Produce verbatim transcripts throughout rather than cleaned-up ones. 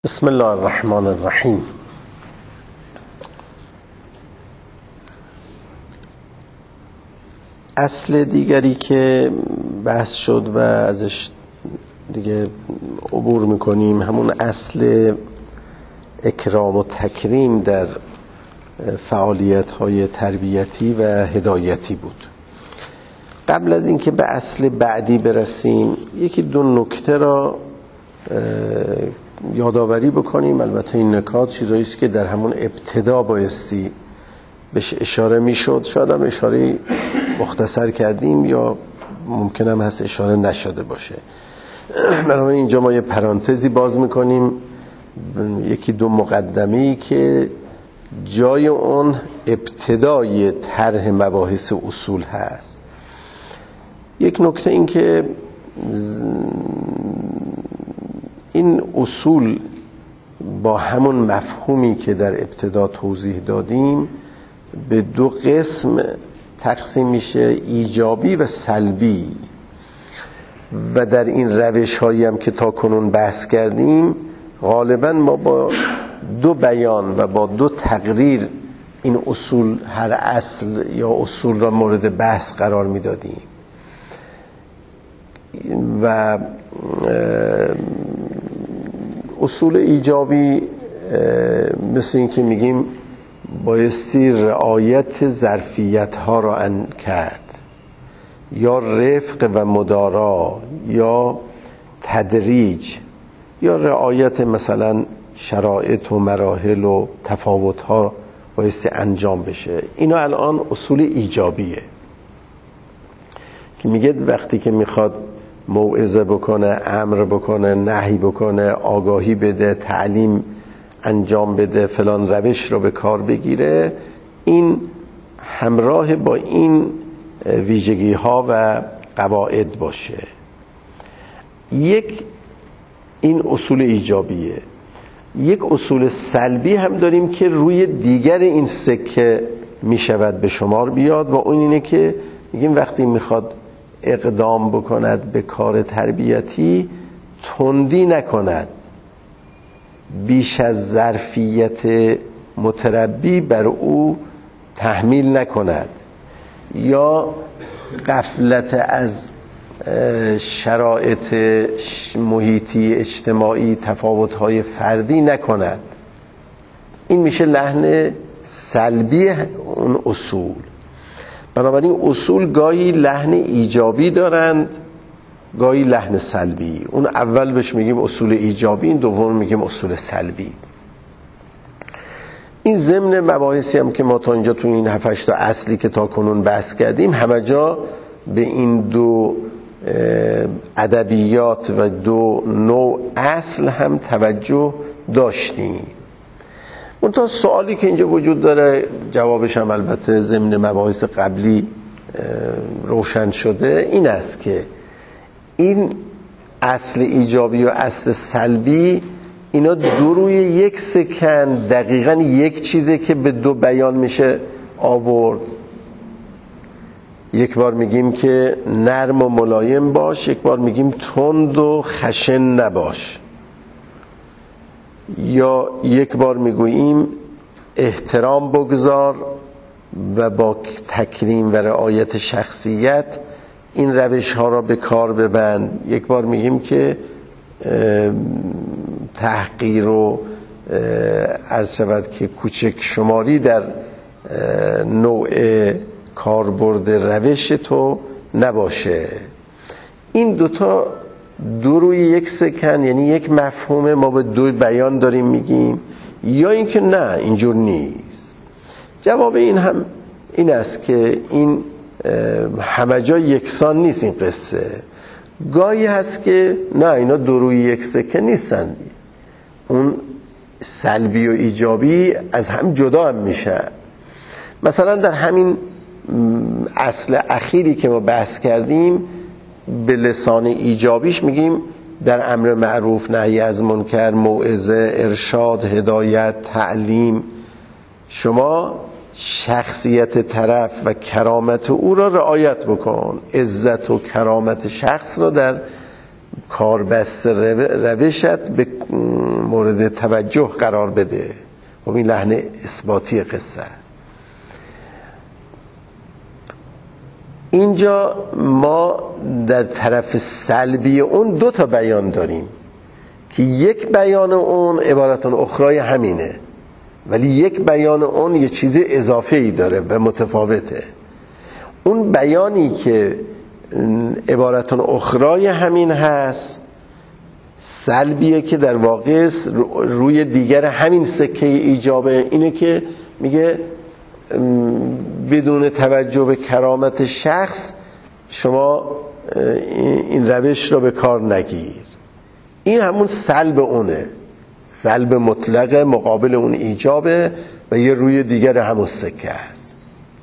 بسم الله الرحمن الرحیم. اصل دیگری که بحث شد و ازش دیگه عبور میکنیم همون اصل اکرام و تکریم در فعالیت‌های تربیتی و هدایتی بود. قبل از اینکه به اصل بعدی برسیم یکی دو نکته را یادآوری بکنیم. البته این نکات چیزایی است که در همون ابتدا بایستی بهش اشاره میشد، شاید هم اشاره مختصر کردیم یا ممکن هم هست اشاره نشده باشه. بنابراین اینجا ما یه پرانتزی باز میکنیم، یکی دو مقدمه‌ای که جای اون ابتدای طرح مباحث اصول هست. یک نکته این که این اصول با همون مفهومی که در ابتدا توضیح دادیم به دو قسم تقسیم میشه، ایجابی و سلبی، و در این روش هایی هم که تا کنون بحث کردیم غالبا ما با دو بیان و با دو تقریر این اصول، هر اصل یا اصول را مورد بحث قرار میدادیم و اصول ایجابی مثل این که میگیم بایستی رعایت ظرفیت ها را ان کرد، یا رفق و مدارا، یا تدریج، یا رعایت مثلا شرایط و مراحل و تفاوت ها بایستی انجام بشه. اینا الان اصول ایجابیه که میگه وقتی که میخواد موعظه بکنه، امر بکنه، نهی بکنه، آگاهی بده، تعلیم انجام بده، فلان روش رو به کار بگیره، این همراه با این ویژگی ها و قواعد باشه. یک این اصول ایجابیه. یک اصول سلبی هم داریم که روی دیگر این سکه میشود به شمار بیاد و اون اینه که میگیم وقتی میخواد اقدام بکند به کار تربیتی تندی نکند، بیش از ظرفیت متربی بر او تحمیل نکند، یا غفلت از شرایط محیطی اجتماعی تفاوت‌های فردی نکند. این میشه لحن سلبی اون اصول. بنابراین اصول گاهی لحن ایجابی دارند، گاهی لحن سلبی. اون اول بهش میگیم اصول ایجابی، این دوم میگیم اصول سلبی. این ضمن مباحثی هم که ما تا اینجا تو این هفت هشت تا اصلی که تا کنون بحث کردیم همه جا به این دو ادبیات و دو نوع اصل هم توجه داشتیم. اون تا سوالی که اینجا وجود داره جوابش هم البته ضمن مباحث قبلی روشن شده، این است که این اصل ایجابی و اصل سلبی اینا دو روی یک سکن، دقیقاً یک چیزه که به دو بیان میشه آورد. یک بار میگیم که نرم و ملایم باش، یک بار میگیم تند و خشن نباش، یا یک بار میگوییم احترام بگذار و با تکریم و رعایت شخصیت این روش ها را به کار ببند. یک بار میگیم که تحقیر و عرض شود که کوچک شماری در نوع کاربرد روش تو نباشه. این دوتا دو روی یک سکن، یعنی یک مفهومه، ما به دو بیان داریم میگیم، یا اینکه نه اینجور نیست. جواب این هم این است که این همه جا یکسان نیست این قصه. گاهی هست که نه اینا دو روی یک سکه نیستن، اون سلبی و ایجابی از هم جدا هم میشه. مثلا در همین اصل اخیری که ما بحث کردیم به لسان ایجابیش میگیم در امر معروف، نهی از منکر، موعظه، ارشاد، هدایت، تعلیم، شما شخصیت طرف و کرامت او را رعایت بکن، عزت و کرامت شخص را در کاربست روشت به مورد توجه قرار بده. خب این لحن اثباتی قصه است. اینجا ما در طرف سلبی اون دو تا بیان داریم که یک بیان اون عبارت اخرای همینه، ولی یک بیان اون یه چیز اضافه ای داره و متفاوته. اون بیانی که عبارت اخرای همین هست سلبیه که در واقع روی دیگر همین سکه ایجابه. اینه که میگه بدون توجه به کرامت شخص شما این روش را به کار نگیر. این همون سلب اونه، سلب مطلق مقابل اون ایجابه و یه روی دیگر همون سکه است.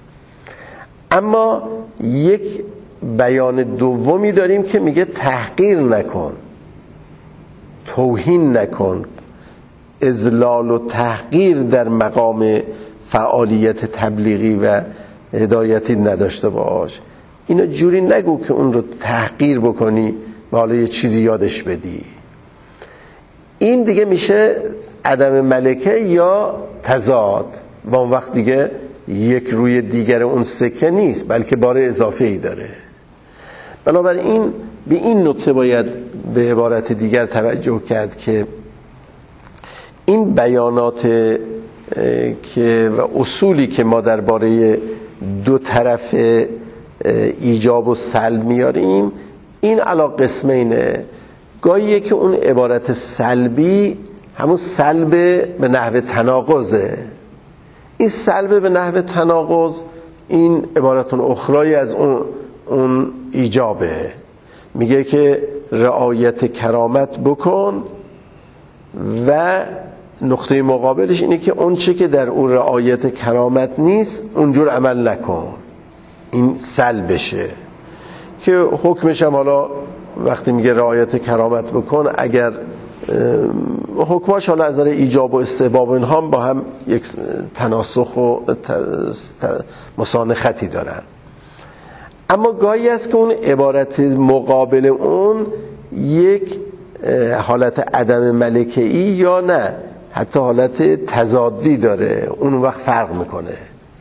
اما یک بیان دومی داریم که میگه تحقیر نکن، توهین نکن، اذلال و تحقیر در مقام فعالیت تبلیغی و هدایتی نداشته باش. اینا جوری نگو که اون رو تحقیر بکنی و حالا یه چیزی یادش بدی. این دیگه میشه عدم ملکه یا تضاد و اون وقت دیگه یک روی دیگر اون سکه نیست بلکه بار اضافه ای داره. بنابراین به این نکته باید به عبارت دیگر توجه کرد که این بیانات که و اصولی که ما درباره دو طرف ایجاب و سلب میاریم این علا قسمینه. گاهیه که اون عبارت سلبی همون سلب به نحو تناقضه. این سلب به نحو تناقض این عبارتون اخرای از اون, اون ایجابه. میگه که رعایت کرامت بکن و نقطه مقابلش اینه که اون چه که در اون رعایت کرامت نیست اونجور عمل نکن. این سلبشه که حکمش هم حالا وقتی میگه رعایت کرامت بکن اگر حکماش حالا از نظر ایجاب و استحباب اینها هم با هم یک تناسخ و مسانختی دارن. اما گاهی است که اون عبارت مقابل اون یک حالت عدم ملکه‌ای یا نه حتی حالت تضادی داره، اون وقت فرق میکنه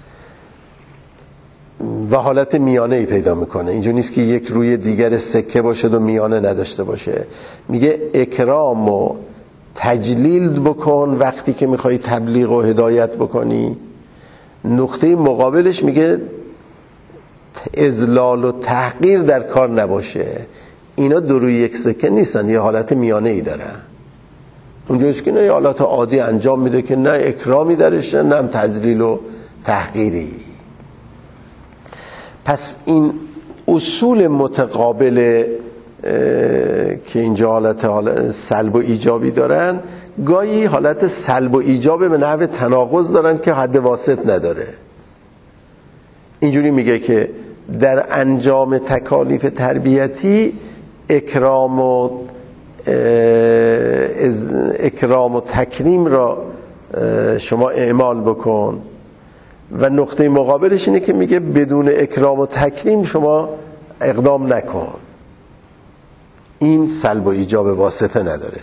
و حالت میانه‌ای پیدا میکنه. اینجا نیست که یک روی دیگر سکه باشه و میانه نداشته باشه. میگه اکرام و تجلیل بکن وقتی که میخوای تبلیغ و هدایت بکنی. نقطه مقابلش میگه اذلال و تحقیر در کار نباشه. اینا دو روی یک سکه نیستن، یه حالت میانه‌ای دارن. اونجاست که نه یه حالت عادی انجام میده که نه اکرامی درشه نه تذلیل و تحقیری. پس این اصول متقابل که اینجا حالت, حالت سلب و ایجابی دارن گاهی حالت سلب و ایجاب به نحو تناقض دارن که حد واسط نداره. اینجوری میگه که در انجام تکالیف تربیتی اکرام و اکرام و تکریم را شما اعمال بکن و نقطه مقابلش اینه که میگه بدون اکرام و تکریم شما اقدام نکن. این سلب و ایجاب واسطه نداره.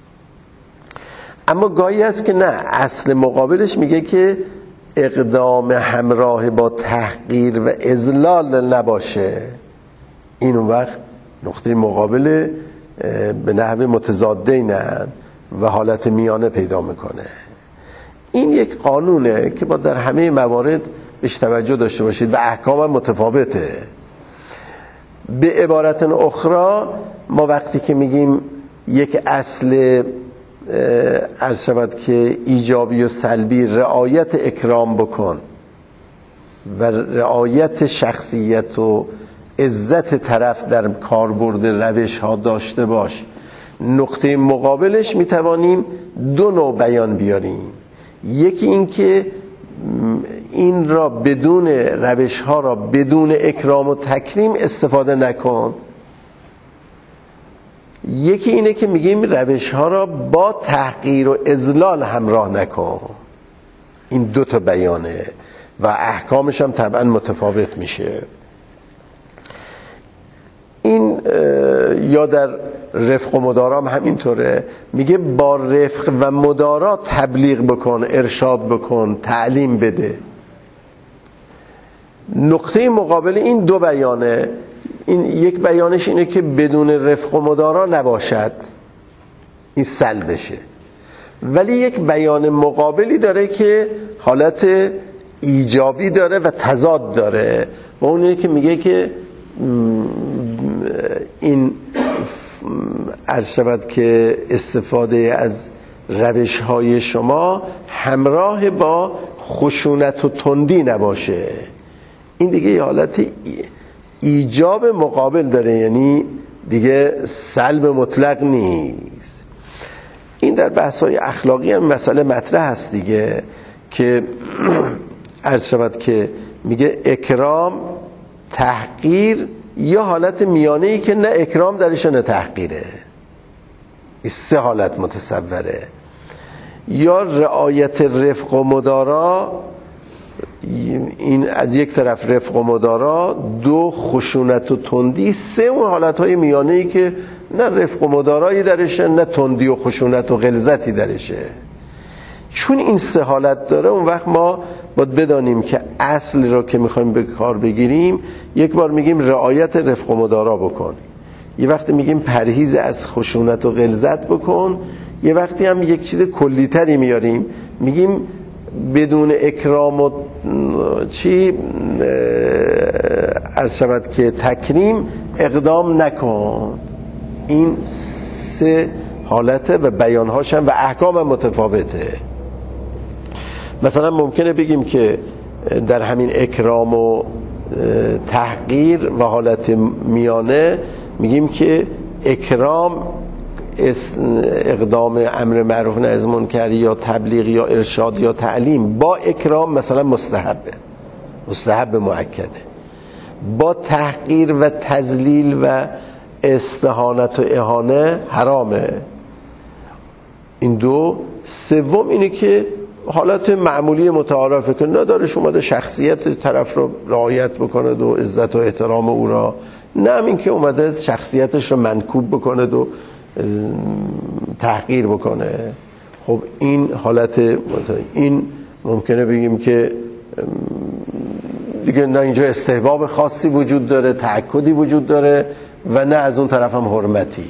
اما گاهی هست که نه، اصل مقابلش میگه که اقدام همراه با تحقیر و اذلال نباشه. این اون وقت نقطه مقابل به نحو متضادینن و حالت میانه پیدا میکنه. این یک قانونه که با در همه موارد بهش توجه داشته باشید و احکام هم متفاوته. به عبارت اخرى ما وقتی که میگیم یک اصل عرض شود که ایجابی و سلبی رعایت اکرام بکن و رعایت شخصیت و عزت طرف در کاربرد روش ها داشته باش، نقطه مقابلش میتوانیم دو نوع بیان بیاریم. یکی این که این را بدون روش ها را بدون اکرام و تکریم استفاده نکن. یکی اینه که میگیم روش ها را با تحقیر و اذلال همراه نکن. این دو تا بیانه و احکامش هم طبعا متفاوت میشه. این یا در رفق و مدارا همینطوره، میگه با رفق و مدارا تبلیغ بکن، ارشاد بکن، تعلیم بده. نقطه مقابل این دو بیانه، این یک بیانش اینه که بدون رفق و مدارا نباشد، این سلبشه، ولی یک بیان مقابلی داره که حالت ایجابی داره و تضاد داره، و اونه که میگه که این عرض شود که استفاده از روش های شما همراه با خشونت و تندی نباشه. این دیگه یه حالت ایجاب مقابل داره، یعنی دیگه سلب مطلق نیست. این در بحث‌های اخلاقی هم مسئله مطرح هست دیگه، که عرض شود که میگه اکرام، تحقیر، یا حالت میانه‌ای که نه اکرام درش نه تحقیره. این سه حالت متصوره. یا رعایت رفق و مدارا، این از یک طرف رفق و مدارا، دو خشونت و تندی، سه اون حالتهای میانه‌ای که نه رفق و مدارایی درشه نه تندی و خشونت و غلظتی درشه. چون این سه حالت داره، اون وقت ما باید بدانیم که اصل رو که میخوایم به کار بگیریم، یک بار میگیم رعایت رفق و مدارا بکن، یه وقتی میگیم پرهیز از خشونت و غلظت بکن، یه وقتی هم یک چیز کلی‌تری میاریم میگیم بدون اکرام و چی عرض شود که تکریم اقدام نکن. این سه حالته و بیانهاش هم و احکام هم متفاوته. مثلا ممکنه بگیم که در همین اکرام و تحقیر و حالت میانه میگیم که اکرام اقدام امر معروف نهی از منکر یا تبلیغ یا ارشاد یا تعلیم با اکرام مثلا مستحبه، مستحب مؤکده. با تحقیر و تذلیل و استهانت و اهانه حرامه. این دو. سوم اینه که حالت معمولی متعارفه که ندارش اومده شخصیت طرف رو رعایت بکنه و عزت و احترام او را، نه این که اومده شخصیتش رو منکوب بکنه و تحقیر بکنه. خب این حالت، این ممکنه بگیم که دیگه نه اینجا استحباب خاصی وجود داره، تأکدی وجود داره، و نه از اون طرف هم حرمتی.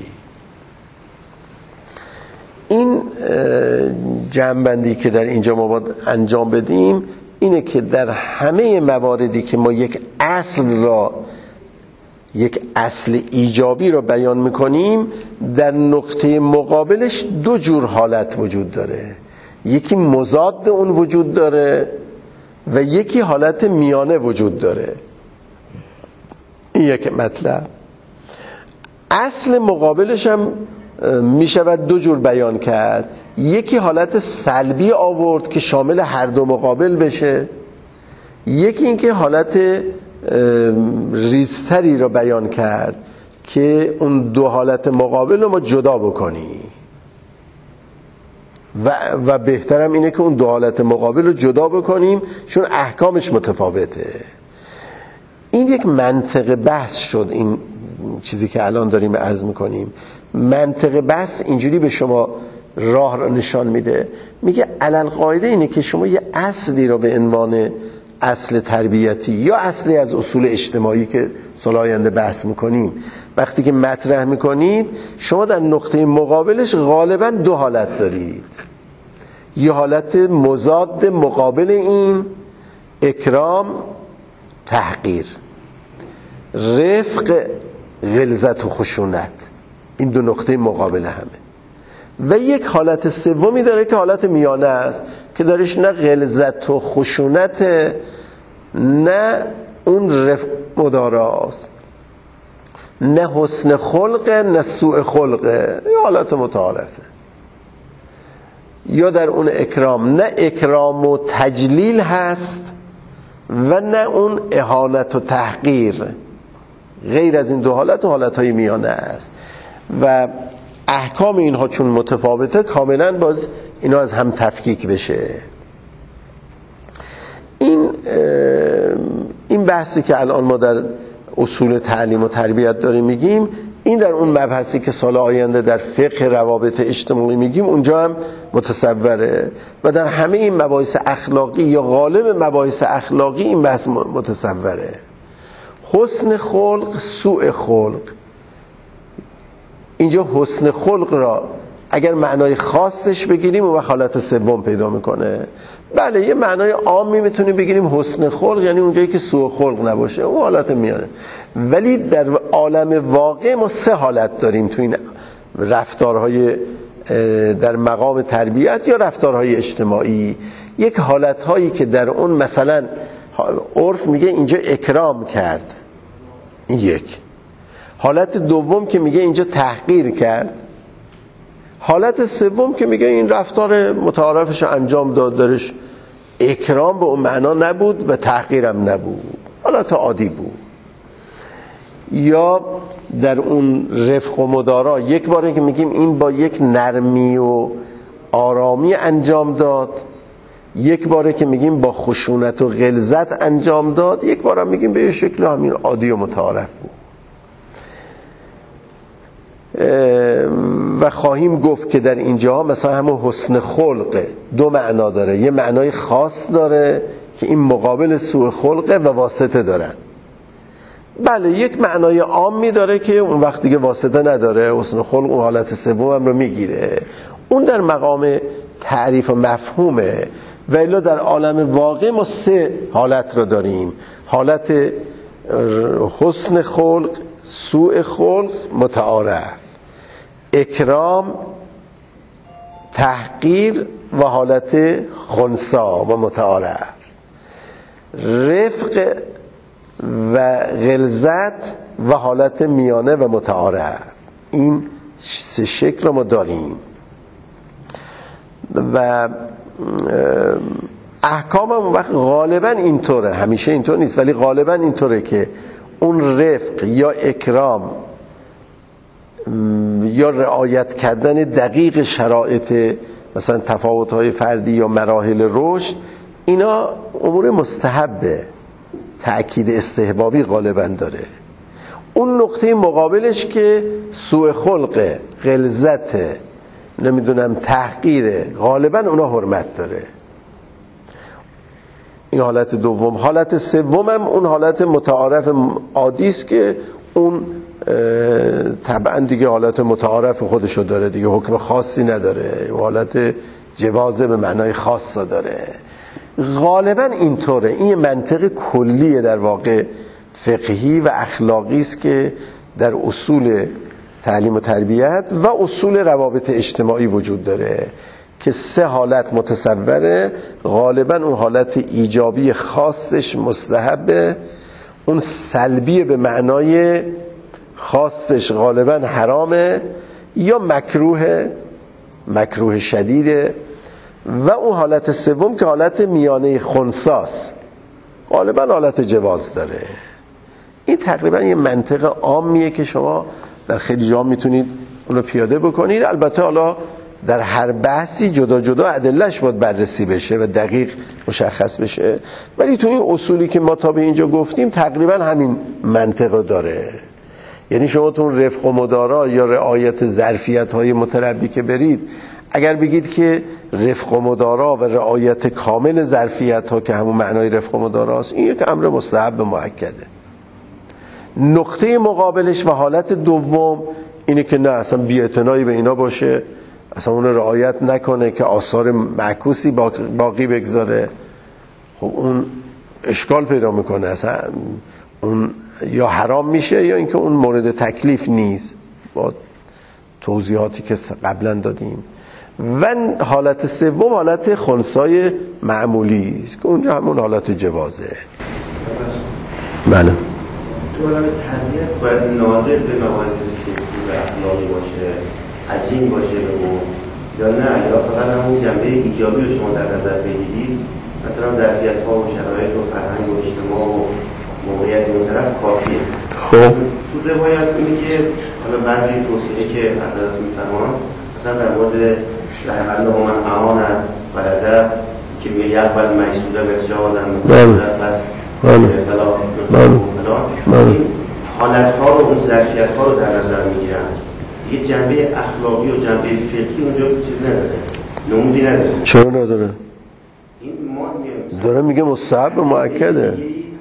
این جمع‌بندی که در اینجا ما باید انجام بدیم اینه که در همه مواردی که ما یک اصل را، یک اصل ایجابی را بیان میکنیم، در نقطه مقابلش دو جور حالت وجود داره. یکی مضاد اون وجود داره و یکی حالت میانه وجود داره. این یک مطلب. اصل مقابلش هم می شود دو جور بیان کرد. یکی حالت سلبی آورد که شامل هر دو مقابل بشه، یکی این که حالت ریزتری را بیان کرد که اون دو حالت مقابل رو ما جدا بکنیم، و, و بهترم اینه که اون دو حالت مقابل رو جدا بکنیم چون احکامش متفاوته. این یک منطق بحث شد، این چیزی که الان داریم عرض میکنیم. منطق بحث اینجوری به شما راه را نشان میده، میگه علل قاعده اینه که شما یه اصلی را به عنوان اصل تربیتی یا اصلی از اصول اجتماعی که سال آینده بحث میکنیم وقتی که مطرح میکنید، شما در نقطه مقابلش غالبا دو حالت دارید. یه حالت مضاد مقابل این، اکرام، تحقیر، رفق، غلظت و خشونت. این دو نقطه مقابل همه. و یک حالت سومی داره که حالت میانه است که دارش نه غلظت و خشونت، نه اون رفق مداراست، نه حسن خلق، نه سوء خلقه. یه حالت متعارفه. یا در اون اکرام نه اکرام و تجلیل هست و نه اون اهانت و تحقیر. غیر از این دو حالت و حالتهای میانه است و احکام اینها چون متفاوته کاملا باز اینا از هم تفکیک بشه. این این بحثی که الان ما در اصول تعلیم و تربیت داریم میگیم، این این در اون مبحثی که سال آینده در فقه روابط اجتماعی میگیم اونجا هم متصوره و در همه این مباحث اخلاقی یا غالب مباحث اخلاقی این بحث متصوره. حسن خلق، سوء خلق، اینجا حسن خلق را اگر معنای خاصش بگیریم اون حالت سوم پیدا میکنه. بله یه معنای عامی میتونیم بگیریم حسن خلق یعنی اونجایی که سوء خلق نباشه، اون حالت میانه. ولی در عالم واقع ما سه حالت داریم تو این رفتارهای در مقام تربیت یا رفتارهای اجتماعی. یک حالتهایی که در اون مثلا عرف میگه اینجا اکرام کرد، این یک. حالت دوم که میگه اینجا تحقیر کرد. حالت سوم که میگه این رفتار متعارفش انجام داد، درش اکرام به اون معنا نبود و تحقیرم نبود، حالت عادی بود. یا در اون رفق و مدارا یک باره که میگیم این با یک نرمی و آرامی انجام داد، یک باره که میگیم با خشونت و غلظت انجام داد، یک باره میگیم به شکل همین عادی و متعارف بود. و خواهیم گفت که در اینجا مثلا همون حسن خلق دو معنا داره، یه معنای خاص داره که این مقابل سوء خلقه و واسطه دارن. بله یک معنای عامی داره که اون وقت دیگه واسطه نداره، حسن خلق اون حالت سوم هم رو میگیره، اون در مقام تعریف و مفهومه. ولی در عالم واقع ما سه حالت رو داریم، حالت حسن خلق، سوء خلق، متعارف، اکرام، تحقیر و حالت خنثی و متعارف، رفق و غلظت و حالت میانه و متعارف. این سه شکل رو ما داریم و احکام هم وقت غالبا اینطوره، همیشه اینطور نیست ولی غالبا اینطوره که اون رفق یا اکرام یا رعایت کردن دقیق شرایط مثلا تفاوت‌های فردی یا مراحل رشد، اینا امور مستحبه، تأکید استحبابی غالبا داره. اون نقطه مقابلش که سوء خلق، غلظت، نمیدونم تحقیر، غالبا اونا حرمت داره. این حالت دوم. حالت سوم هم اون حالت متعارف عادی است که اون طبعا دیگه حالت متعارف خودشو داره دیگه، حکم خاصی نداره، حالت جواز به معنای خاص داره. غالبا اینطوره. این منطق کلیه در واقع فقهی و اخلاقی است که در اصول تعلیم و تربیت و اصول روابط اجتماعی وجود داره که سه حالت متصوره. غالبا اون حالت ایجابی خاصش مستحبه، اون سلبی به معنای خاصش غالبا حرامه یا مکروه، مکروه شدیده. و اون حالت سوم که حالت میانه خنثاست، غالبا حالت جواز داره. این تقریبا یه منطق عامیه که شما در خیلی جا میتونید اون رو پیاده بکنید. البته حالا در هر بحثی جدا جدا ادلهش باید بررسی بشه و دقیق مشخص بشه، ولی تو این اصولی که ما تا به اینجا گفتیم تقریبا همین منطق رو داره. یعنی شما تو رفق و مدارا یا رعایت ظرفیت های متربی که برید، اگر بگید که رفق و مدارا و رعایت کامل ظرفیت ها که همون معنای رفق و مدارا است، این یک امر مستحب معکده. نقطه مقابلش و حالت دوم اینه که نه اصلا بی‌اعتنایی به اینا باشه، اصلا اون رعایت نکنه که آثار معکوسی باقی بگذاره. خب اون اشکال پیدا میکنه، اصلا اون یا حرام میشه یا اینکه اون مورد تکلیف نیست با توضیحاتی که قبلا دادیم. و حالت سوم حالت خنثی معمولی است که اونجا همون حالت جوازه. بله. تو عالم تربیت باید ناظر به مباحث فقهی و اخلاقی باشه، عجین باشه به اون، یا نه یا فقط همون جنبه ایجابی رو شما در نظر بگیرید، مثلا ظرفیت‌ها و شرایط و فرهنگ و اجتماع و موقعیت اون طرف کافیه. خب تو روایت میگه حالا بعضی توصیه که حضرت میفرمان مثلا در مورد رحمت و من اعان ولده که میگه یقبل مجسوده و ارجاع آدم بله پس بله فلا بله فلا حالت‌ها رو، اون ظرفیت‌ها رو در نظر میگیرن، یه جنبه اخلاقی و جنبه فقهی اونجا چیز نداره، نمودی نداره. چرا نداره؟ این ما داره میگه مستحب مؤکده.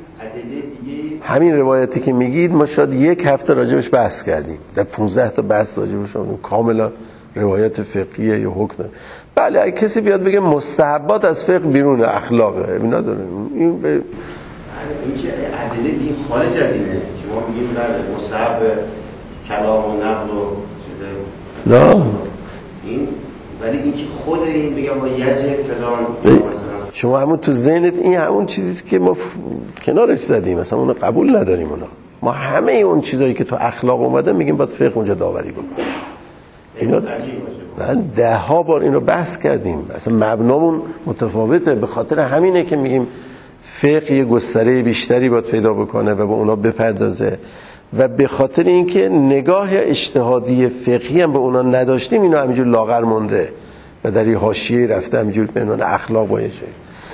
همین روایتی که میگید ما شاید یک هفته راجبش بحث کردیم، در پونزده تا بحث راجبش کردیم، کاملا روایت فقهیه یا حکم. بله اگه کسی بیاد بگه مستحبات از فقه بیرون اخلاقه، اینا داره این به این که ادله این خارج از اینه که ما میگیم بله مستحب کلام و نقل و چیزه نه این، ولی این که خود این بگم با یجه فلان مثلا شما همون تو ذهنت این همون چیزیست که ما ف... کنارش زدیم، مثلا اونو قبول نداریم. اونا ما همه اون چیزایی که تو اخلاق اومده میگیم باید فقه اونجا داوری بکنه. اینا ده ها بار اینو بحث کردیم، اصلا مبنامون متفاوته. به خاطر همینه که میگیم فقه یه گستره بیشتری باید پیدا بکنه و به اونا بپردازه، و به خاطر اینکه نگاه اجتهادی فقهی هم به اونا نداشتیم اینا همینجور لاغر مونده و در این حاشیه رفته همینجور به عنوان اخلاق باشه.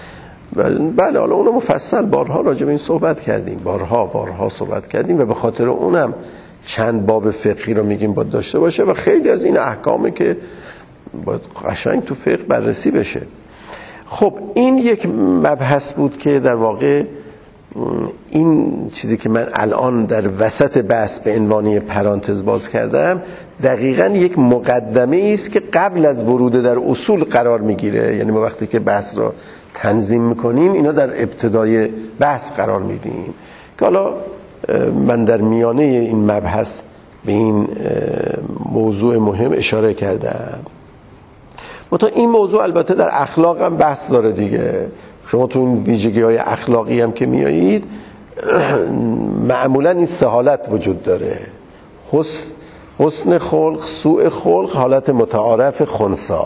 بله حالا اونو مفصل بارها راجع به این صحبت کردیم، بارها بارها صحبت کردیم و به خاطر اونم چند باب فقهی رو میگیم باید داشته باشه و خیلی از این احکامی که باید قشنگ تو فقه بررسی بشه. خب این یک مبحث بود که در واقع این چیزی که من الان در وسط بحث به عنوان پرانتز باز کردم دقیقاً یک مقدمه است که قبل از ورود در اصول قرار میگیره. یعنی ما وقتی که بحث را تنظیم میکنیم اینا در ابتدای بحث قرار میدیم که حالا من در میانه این مبحث به این موضوع مهم اشاره کردم. منتها این موضوع البته در اخلاق هم بحث داره دیگه. شما تو این ویژگی های اخلاقی هم که میایید معمولا این سه حالت وجود داره: حسن, حسن خلق، سوء خلق، حالت متعارف خنثی.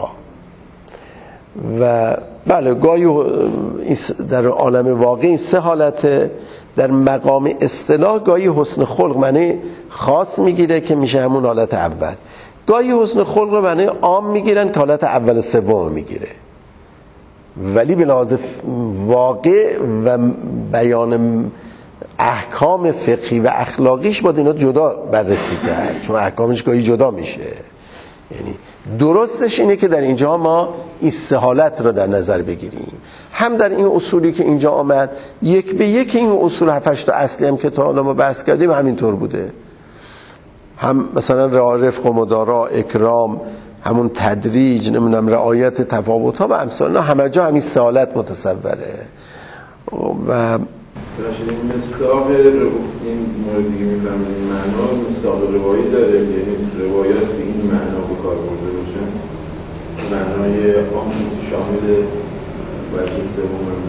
و بله گاهی در عالم واقع این سه حالت در مقام اصطلاح گاهی حسن خلق معنی خاص میگیره که میشه همون حالت اول، گاهی حسن خلق رو معنی عام میگیرن که حالت اول سوم میگیره. ولی به لحاظ واقع و بیان احکام فقهی و اخلاقیش باید اینا جدا بررسی کرد، چون احکامش گاهی جدا میشه. یعنی درستش اینه که در اینجا ما این سه حالت رو در نظر بگیریم، هم در این اصولی که اینجا آمد یک به یک این اصول هفتش تا اصلی هم که تا حالا ما بحث کردیم همینطور بوده، هم مثلا رفق و مدارا، اکرام، همون تدریج، نمیدونم رعایت تفاوت‌ها و امثال، نه همه جا همین سه حالت متصوره. و این مصداق این موردی که میفهمید این معنا مصداق روایی داره، یعنی روایات به این معنا به کار برده باشن، معنای عام شامل وجه سوم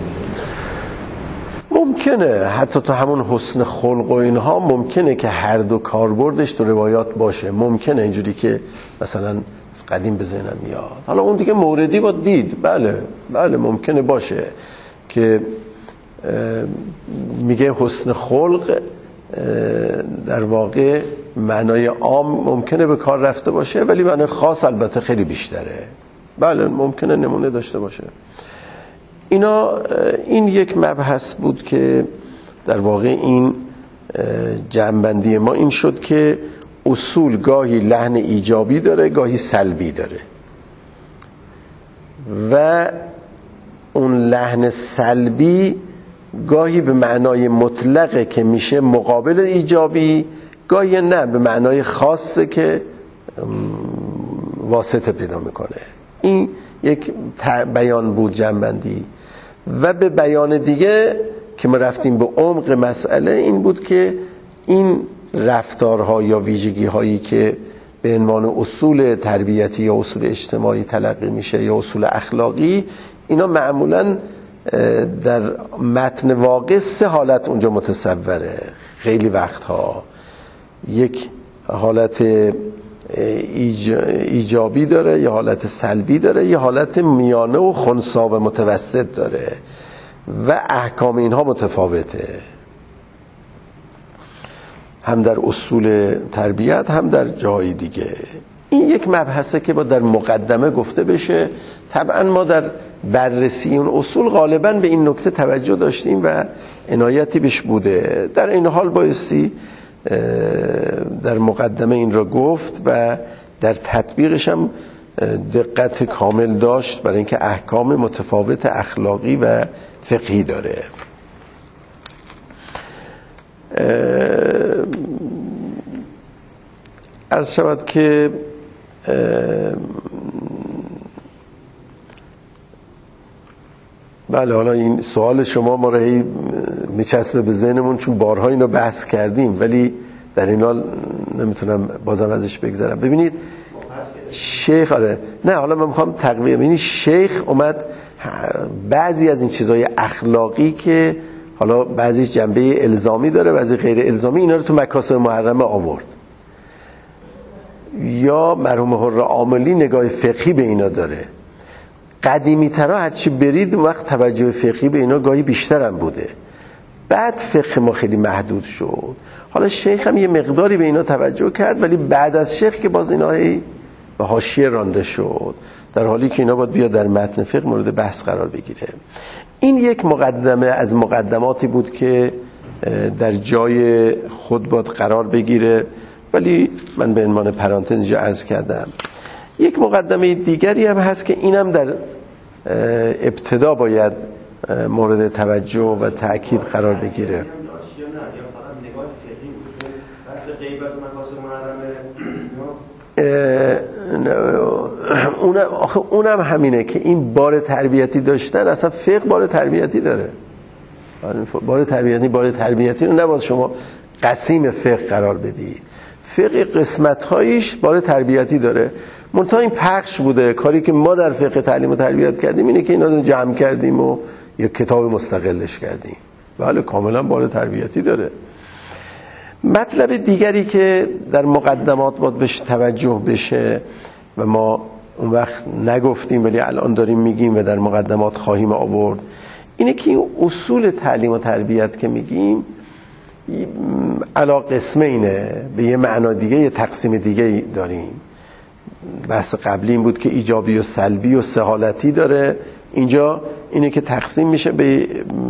ممکنه حتی تو همون حسن خلق و اینها ممکنه که هر دو کاربردش تو روایات باشه، ممکنه اینجوری که مثلا از قدیم به ذهنم میاد. حالا اون دیگه موردی باید دید. بله بله ممکنه باشه که میگه حسن خلق در واقع معنای عام ممکنه به کار رفته باشه ولی معنای خاص البته خیلی بیشتره. بله ممکنه نمونه داشته باشه. اینا این یک مبحث بود که در واقع این جمع‌بندی ما این شد که اصول گاهی لحن ایجابی داره گاهی سلبی داره و اون لحن سلبی گاهی به معنای مطلقه که میشه مقابل ایجابی، گاهی نه به معنای خاصه که واسطه پیدا میکنه. این یک بیان بود جمع‌بندی. و به بیان دیگه که ما رفتیم به عمق مسئله این بود که این رفتارها یا ویژگی هایی که به عنوان اصول تربیتی یا اصول اجتماعی تلقی میشه یا اصول اخلاقی، اینا معمولاً در متن واقع سه حالت اونجا متصوره. خیلی وقتها یک حالت ایجابی داره، یه حالت سلبی داره، یه حالت میانه و خنثی و متوسط داره و احکام اینها متفاوته، هم در اصول تربیت هم در جای دیگه. این یک مبحثه که با در مقدمه گفته بشه. طبعا ما در بررسی اون اصول غالبا به این نکته توجه داشتیم و عنایتی بهش بوده. در این حال بایستی در مقدمه این را گفت و در تطبیقش هم دقت کامل داشت، برای اینکه احکام متفاوت اخلاقی و فقهی داره. عرض شود که بله، حالا این سوال شما ما را هی میچسبه به ذهنمون، چون بارها اینو بحث کردیم، ولی در این حال نمیتونم بازم ازش بگذرم. ببینید شیخ، آره نه حالا من میخوام تقویه. ببینید شیخ اومد بعضی از این چیزهای اخلاقی که حالا بعضی جنبه الزامی داره، بعضی غیر الزامی، اینا رو تو مکاسب محرمه آورد. یا مرحوم حر عاملی نگاه فقهی به اینا داره. قدیمی ترا هرچی برید وقت توجه فقهی به اینا گاهی بیشتر هم بوده، بعد فقه ما خیلی محدود شد. حالا شیخ هم یه مقداری به اینا توجه کرد، ولی بعد از شیخ که باز اینا به حاشیه رانده شد، در حالی که اینا باید بیاد در متن فقه مورد بحث قرار بگیره. این یک مقدمه از مقدماتی بود که در جای خود باید قرار بگیره، ولی من به عنوان پرانتز اینجا عرض کردم. یک مقدمه دیگری هم هست که اینم در ابتدا باید مورد توجه و تأکید قرار بگیره. اونم آخه اونم همینه که این بار تربیتی داشتن، اصلا فقه بار تربیتی داره. بار تربیتی بار تربیتی رو نباید شما قسیم فقه قرار بدید. فقه قسمت‌هایش بار تربیتی داره. منتها این پخش بوده. کاری که ما در فقه تعلیم و تربیت کردیم اینه که اینا رو جمع کردیم و یک کتاب مستقلش کردیم. بله کاملا بار تربیتی داره. مطلب دیگری که در مقدمات باید بهش توجه بشه و ما اون وقت نگفتیم ولی الان داریم میگیم و در مقدمات خواهیم آورد، اینه که این اصول تعلیم و تربیت که میگیم علا قسمینه، به یه معنا دیگه یه تقسیم دیگه داریم. بحث قبلی این بود که ایجابی و سلبی و سهالتی داره. اینجا اینه که تقسیم میشه به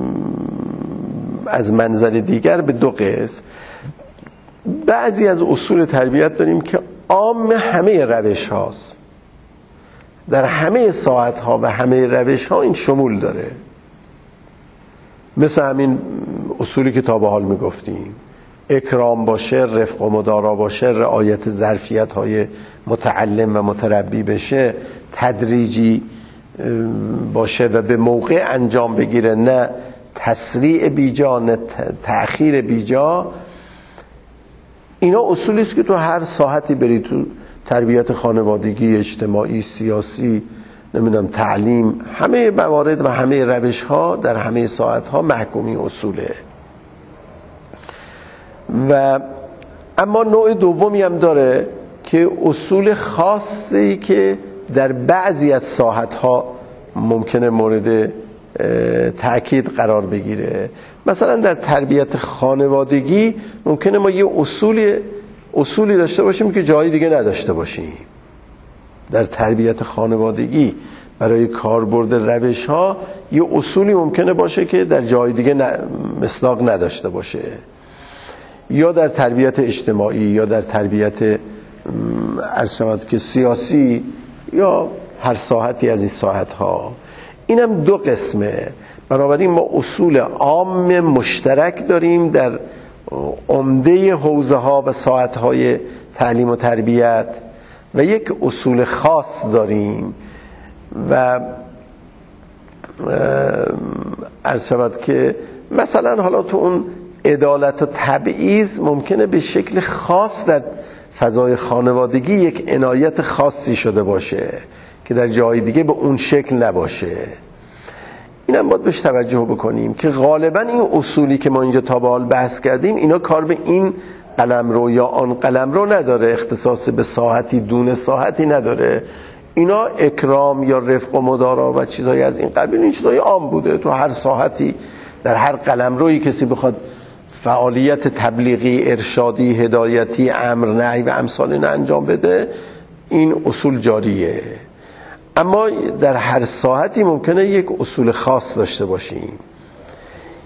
از منظر دیگر به دو قسم. بعضی از اصول تربیت داریم که عام همه روش هاست، در همه ساعت ها و همه روش ها این شمول داره، مثل همین اصولی که تا به حال میگفتیم، اکرام باشه، رفق و مدارا باشه، رعایت ظرفیت های متعلم و متربی بشه، تدریجی باشه و به موقع انجام بگیره، نه تسریع بیجا نه تأخیر بیجا. اینا اصولی است که تو هر ساحتی بری، تو تربیت خانوادگی، اجتماعی، سیاسی، نمیدونم تعلیم، همه موارد و همه روش ها در همه ساعت ها محکومی اصوله. و اما نوع دومی هم داره که اصول خاصی که در بعضی از ساحت ها ممکنه مورد تأکید قرار بگیره. مثلا در تربیت خانوادگی ممکنه ما یه اصولی اصولی داشته باشیم که جایی دیگه نداشته باشیم. در تربیت خانوادگی برای کاربرد روش ها یه اصولی ممکنه باشه که در جای دیگه مصداق نداشته باشه، یا در تربیت اجتماعی یا در تربیت عرض شود که سیاسی یا هر ساحتی از این ساحت ها. اینم دو قسمه. بنابراین ما اصول عام مشترک داریم در عمده حوزه ها و ساحت های تعلیم و تربیت و یک اصول خاص داریم و عرض شود که مثلا حالا تو اون عدالت و تبعیض ممکنه به شکل خاص در فضای خانوادگی یک عنایت خاصی شده باشه که در جای دیگه به اون شکل نباشه. اینم باید بهش توجه بکنیم که غالبا این اصولی که ما اینجا تا به حال بحث کردیم اینا کار به این قلمرو یا آن قلمرو نداره، اختصاص به ساحتی دون ساحتی نداره. اینا اکرام یا رفق و مدارا و چیزایی از این قبیل، این چیزای عام بوده تو هر ساحتی، در هر قلمرویی کسی بخواد فعالیت تبلیغی، ارشادی، هدایتی، امر نهی و امثال اینا انجام بده، این اصول جاریه. اما در هر ساحتی ممکنه یک اصول خاص داشته باشیم.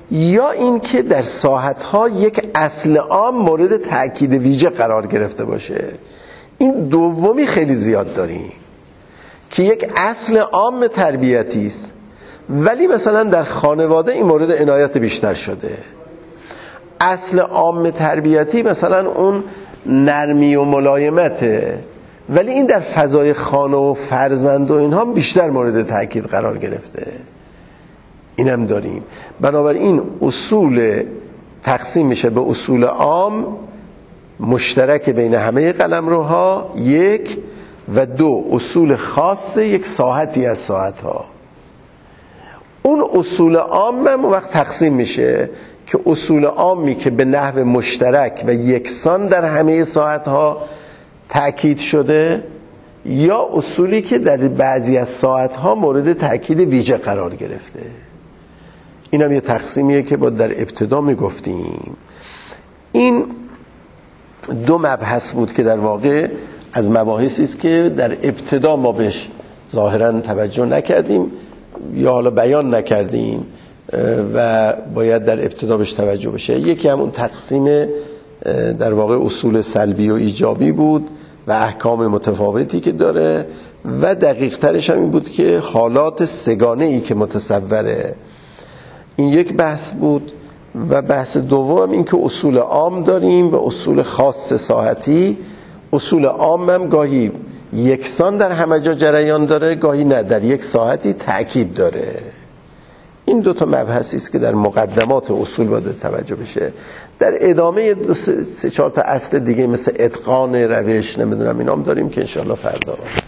یا این که در ساحت‌ها یک اصل عام مورد تأکید ویژه قرار گرفته باشه. این دومی خیلی زیاد داریم که یک اصل عام تربیتی است ولی مثلا در خانواده این مورد عنایت بیشتر شده. اصل عام تربیتی مثلا اون نرمی و ملایمته ولی این در فضای خانه و فرزند و اینها بیشتر مورد تأکید قرار گرفته. اینم داریم. بنابراین اصول تقسیم میشه به اصول عام مشترک بین همه قلمروها یک و دو اصول خاص یک ساحتی از ساحتها. اون اصول عام هم وقت تقسیم میشه که اصول عامی که به نحو مشترک و یکسان در همه ساحتها تأکید شده یا اصولی که در بعضی از ساحتها مورد تأکید ویژه قرار گرفته. این هم یه تقسیمیه که با در ابتدا میگفتیم. این دو مبحث بود که در واقع از مباحثی است که در ابتدا ما بهش ظاهرا توجه نکردیم یا حالا بیان نکردیم و باید در ابتدا بهش توجه بشه. یکی همون تقسیم در واقع اصول سلبی و ایجابی بود و احکام متفاوتی که داره و دقیق ترش هم این بود که حالات سگانه ای که متصوره. این یک بحث بود و بحث دوم این که اصول عام داریم و اصول خاص ساحتی. اصول عام هم گاهی یکسان در همه جا جریان داره گاهی نه، در یک ساحتی تأکید داره. این دو تا مبحثی است که در مقدمات اصول باید توجه بشه. در ادامه دو سه چهار تا اصل دیگه مثل اتقان روش نمیدونم اینام داریم که انشاءالله فردا